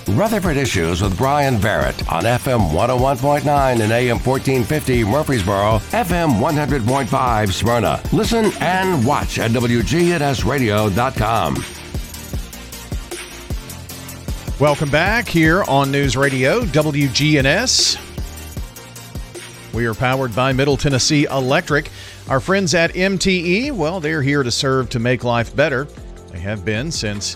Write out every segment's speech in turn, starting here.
Rutherford Issues with Brian Barrett on FM 101.9 and AM 1450 Murfreesboro, FM 100.5 Smyrna. Listen and watch at WGNSradio.com. Welcome back here on News Radio WGNS. We are powered by Middle Tennessee Electric. Our friends at MTE, well, they're here to serve to make life better. They have been since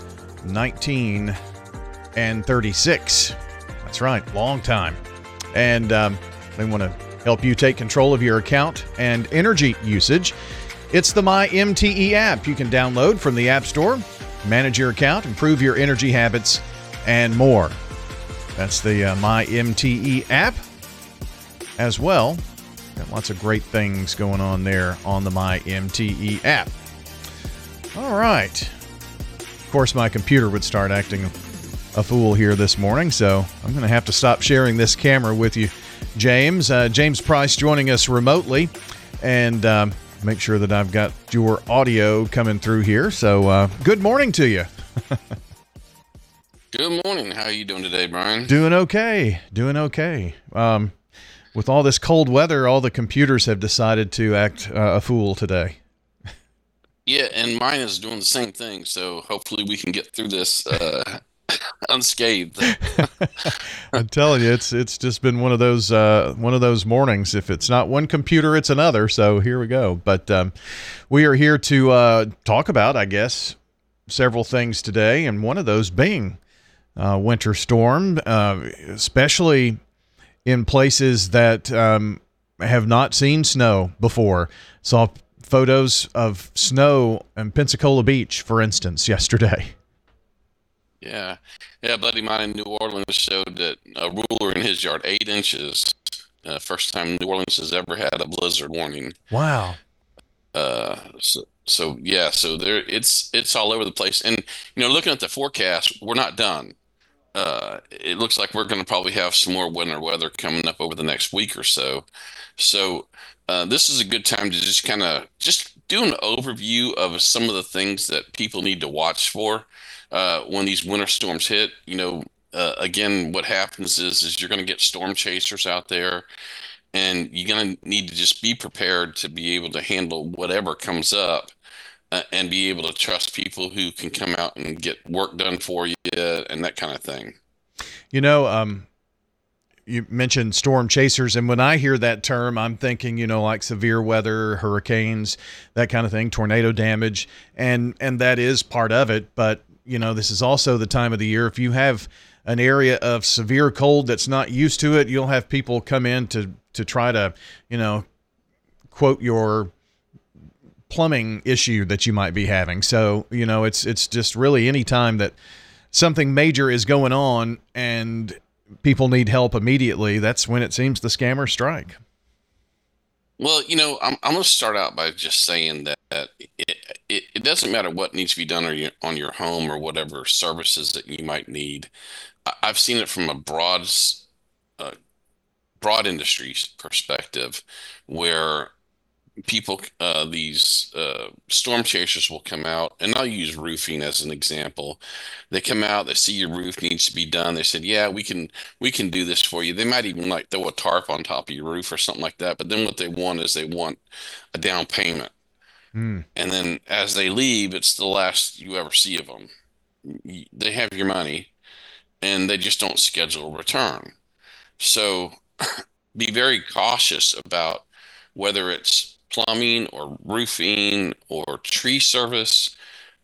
1936. That's right, long time. And they want to help you take control of your account and energy usage. It's the MyMTE app you can download from the App Store, manage your account, improve your energy habits, and more. That's the MyMTE app as well. Got lots of great things going on there on the MyMTE app. All right. Of course, my computer would start acting a fool here this morning, so I'm going to have to stop sharing this camera with you, James. James Price joining us remotely, and make sure that I've got your audio coming through here. So good morning to you. Good morning. How are you doing today, Brian? Doing okay. With all this cold weather, all the computers have decided to act a fool today. Yeah, and mine is doing the same thing, so hopefully we can get through this unscathed. I'm telling you, it's just been one of those mornings. If it's not one computer, it's another. So here we go. But we are here to talk about, I guess, several things today, and one of those being winter storm, especially in places that have not seen snow before. Saw photos of snow in Pensacola Beach, for instance, yesterday. Yeah. A buddy of mine in New Orleans showed that a ruler in his yard, 8 inches. First time New Orleans has ever had a blizzard warning. Wow. So there it's all over the place. And looking at the forecast, we're not done. It looks like we're going to probably have some more winter weather coming up over the next week or so. So this is a good time to just kind of do an overview of some of the things that people need to watch for when these winter storms hit. Again, what happens is you're going to get storm chasers out there, and you're going to need to just be prepared to be able to handle whatever comes up. And be able to trust people who can come out and get work done for you and that kind of thing. You mentioned storm chasers, and when I hear that term, I'm thinking, like severe weather, hurricanes, that kind of thing, tornado damage, and that is part of it. But, this is also the time of the year. If you have an area of severe cold that's not used to it, you'll have people come in to try to, quote your plumbing issue that you might be having. So, it's just really any time that something major is going on and people need help immediately, that's when it seems the scammers strike. Well, I'm going to start out by just saying that it doesn't matter what needs to be done on your home or whatever services that you might need. I've seen it from a broad industry perspective where people, these storm chasers will come out, and I'll use roofing as an example. They come out, they see your roof needs to be done. They said, yeah, we can do this for you. They might even throw a tarp on top of your roof or something like that. But then what they want is a down payment. And then as they leave, it's the last you ever see of them. They have your money, and they just don't schedule a return. So be very cautious about whether it's plumbing or roofing or tree service,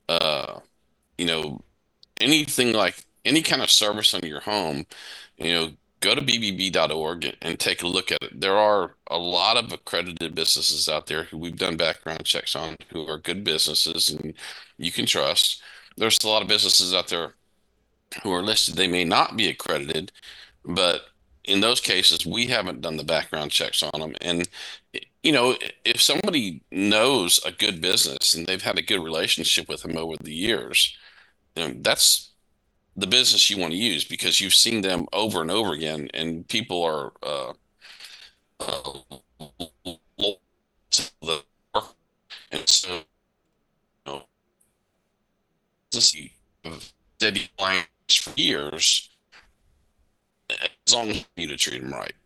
anything like any kind of service on your home, go to bbb.org and take a look at it. There are a lot of accredited businesses out there who we've done background checks on, who are good businesses and you can trust. There's a lot of businesses out there who are listed. They may not be accredited, but in those cases, we haven't done the background checks on them. And, if somebody knows a good business and they've had a good relationship with them over the years, that's the business you want to use because you've seen them over and over again, and people are and so steady clients for years. as long as you to treat them right.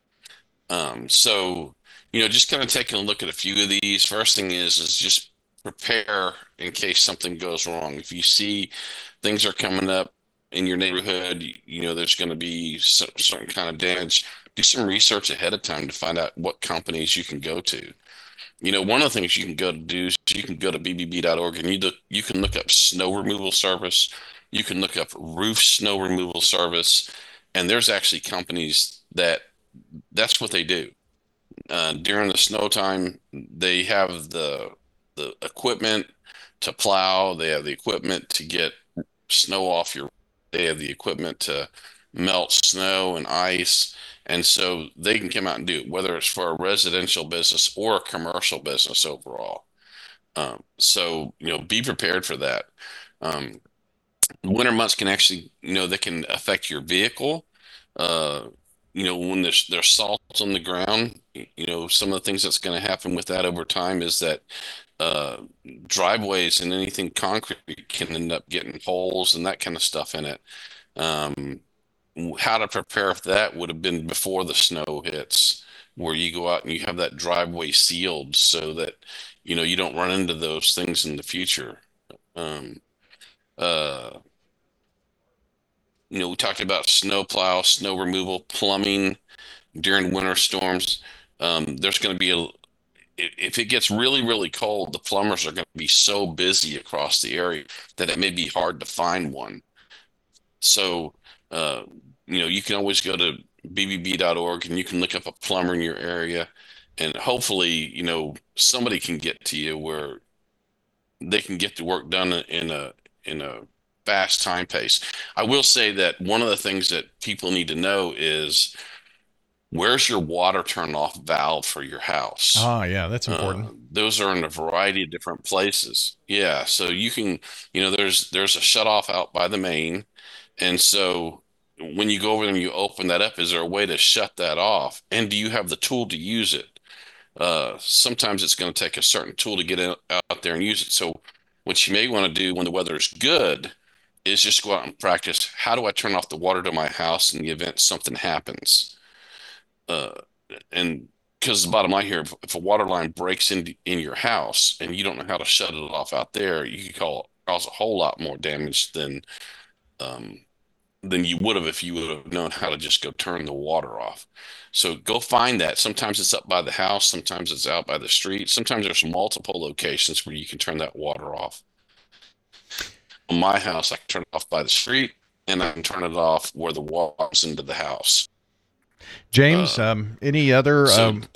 So, just kind of taking a look at a few of these. First thing is just prepare in case something goes wrong. If you see things are coming up in your neighborhood, there's going to be certain kind of damage. Do some research ahead of time to find out what companies you can go to. One of the things you can go to do is you can go to bbb.org and you can look up snow removal service. You can look up roof snow removal service, and there's actually companies that's what they do. During the snow time, they have the equipment to plow. They have the equipment to get snow off your. They have the equipment to melt snow and ice, and so they can come out and do it, whether it's for a residential business or a commercial business overall. So be prepared for that. Um, Winter months can actually, they can affect your vehicle. Uh, when there's salt on the ground, some of the things that's going to happen with that over time is that uh, driveways and anything concrete can end up getting holes and that kind of stuff in it. Um, how to prepare for that would have been before the snow hits, where you go out and you have that driveway sealed so that you don't run into those things in the future. Um, uh, we talked about snow plow, snow removal, plumbing during winter storms. There's going to be if it gets really, really cold, the plumbers are going to be so busy across the area that it may be hard to find one. So, uh, you can always go to bbb.org and you can look up a plumber in your area, and hopefully, somebody can get to you where they can get the work done in a fast time pace. I will say that one of the things that people need to know is where's your water turn off valve for your house? Ah, yeah, that's important. Those are in a variety of different places. Yeah, so you can, there's a shut off out by the main, and so when you go over them, you open that up. Is there a way to shut that off? And do you have the tool to use it? Sometimes it's going to take a certain tool to get out there and use it. So what you may want to do when the weather is good is just go out and practice. How do I turn off the water to my house in the event something happens? Uh, and because the bottom line here, if a water line breaks in your house and you don't know how to shut it off out there, you could cause a whole lot more damage um, than you would have if you would have known how to just go turn the water off. So go find that. Sometimes it's up by the house, sometimes it's out by the street, sometimes there's multiple locations where you can turn that water off. On my house, I can turn it off by the street, and I can turn it off where the water comes into the house. James, any other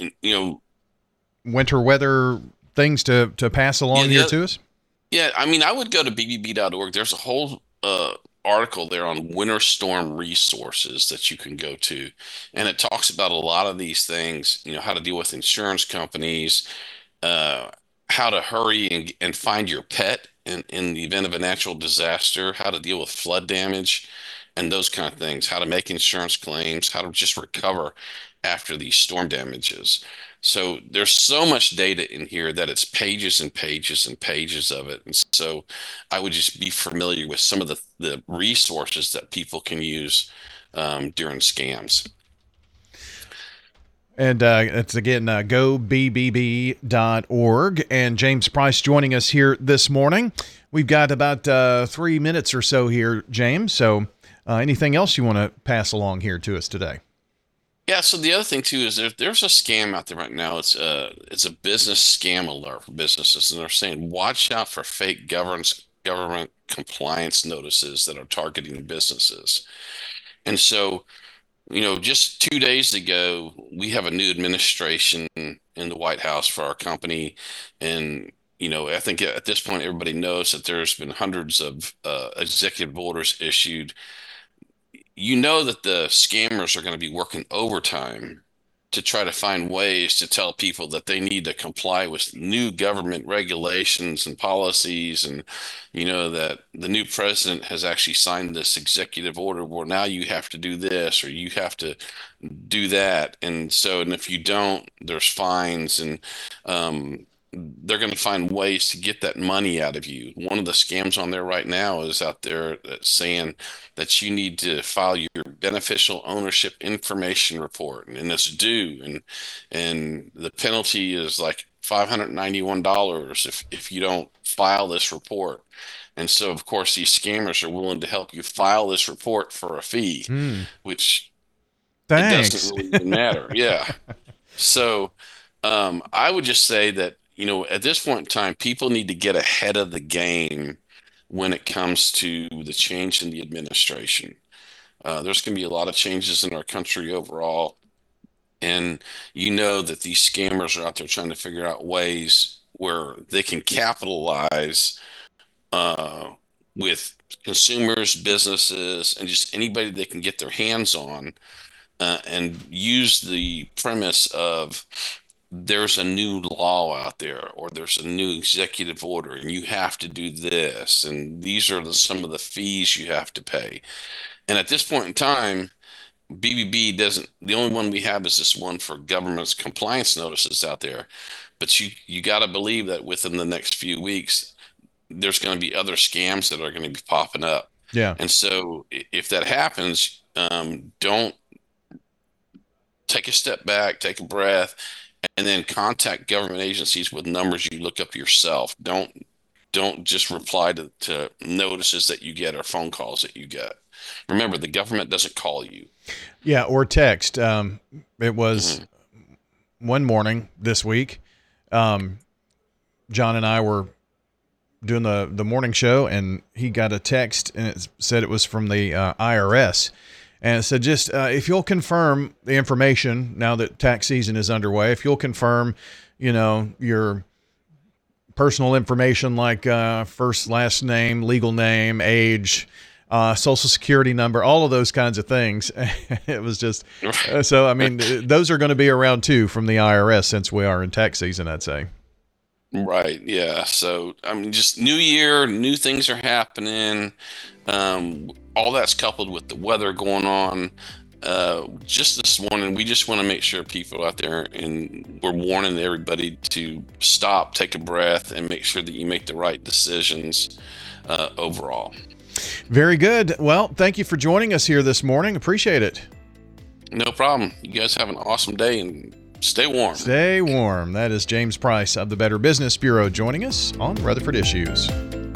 winter weather things to pass along here to us? Yeah, I mean, I would go to bbb.org. There's a whole article there on winter storm resources that you can go to, and it talks about a lot of these things. How to deal with insurance companies, how to hurry and find your pet in the event of a natural disaster, how to deal with flood damage, and those kind of things, how to make insurance claims, how to just recover after these storm damages. So there's so much data in here that it's pages and pages and pages of it. And so I would just be familiar with some of the resources that people can use during scams. And it's again, gobbb.org. And James Price joining us here this morning. We've got about 3 minutes or so here, James. So anything else you want to pass along here to us today? Yeah, so the other thing too is there's a scam out there right now. It's a business scam alert for businesses, and they're saying watch out for fake government compliance notices that are targeting businesses. And so, just 2 days ago, we have a new administration in the White House for our company, and I think at this point everybody knows that there's been hundreds of executive orders issued. That the scammers are going to be working overtime to try to find ways to tell people that they need to comply with new government regulations and policies, and that the new president has actually signed this executive order where now you have to do this or you have to do that, and if you don't, there's fines. And they're going to find ways to get that money out of you. One of the scams on there right now is out there that's saying that you need to file your beneficial ownership information report, and it's due, and the penalty is like $591 if you don't file this report. And so, of course, these scammers are willing to help you file this report for a fee, which it Thanks. doesn't really even matter. Yeah. So I would just say that, at this point in time, people need to get ahead of the game when it comes to the change in the administration. There's going to be a lot of changes in our country overall. And you know that these scammers are out there trying to figure out ways where they can capitalize uh, with consumers, businesses, and just anybody they can get their hands on, and use the premise of there's a new law out there, or there's a new executive order and you have to do this, and these are some of the fees you have to pay. And at this point in time, BBB doesn't, the only one we have is this one for government's compliance notices out there. But you got to believe that within the next few weeks, there's going to be other scams that are going to be popping up. Yeah. And so if that happens, don't take a step back, take a breath, and then contact government agencies with numbers you look up yourself. Don't just reply to notices that you get or phone calls that you get. Remember, the government doesn't call you. Yeah, or text. It was one morning this week. John and I were doing the morning show, and he got a text, and it said it was from the IRS. And it said, just if you'll confirm the information now that tax season is underway, if you'll confirm, your personal information like first, last name, legal name, age, social security number, all of those kinds of things. It was just, so, I mean, those are going to be around too from the IRS since we are in tax season, I'd say. Right. Yeah. So, I mean, just new year, new things are happening. All that's coupled with the weather going on. Just this morning, we just want to make sure people out there, and we're warning everybody to stop, take a breath, and make sure that you make the right decisions overall. Very good. Well, thank you for joining us here this morning. Appreciate it. No problem. You guys have an awesome day, and stay warm. Stay warm. That is James Price of the Better Business Bureau joining us on Rutherford Issues.